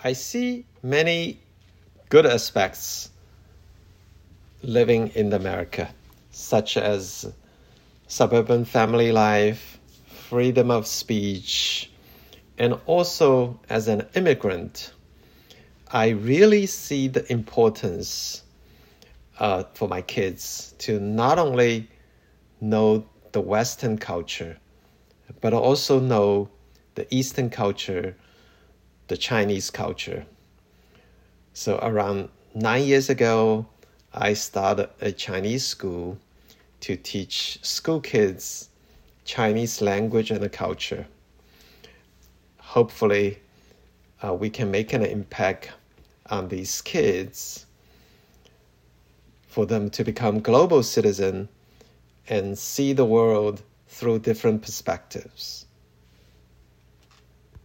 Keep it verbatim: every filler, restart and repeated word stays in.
I see many good aspects living in America, such as suburban family life, freedom of speech, and also as an immigrant, I really see the importance uh, for my kids to not only know the Western culture, but also know the Eastern culture, the Chinese culture. So around nine years ago, I started a Chinese school to teach school kids Chinese language and culture. Hopefully, uh, we can make an impact on these kids for them to become global citizens and see the world through different perspectives.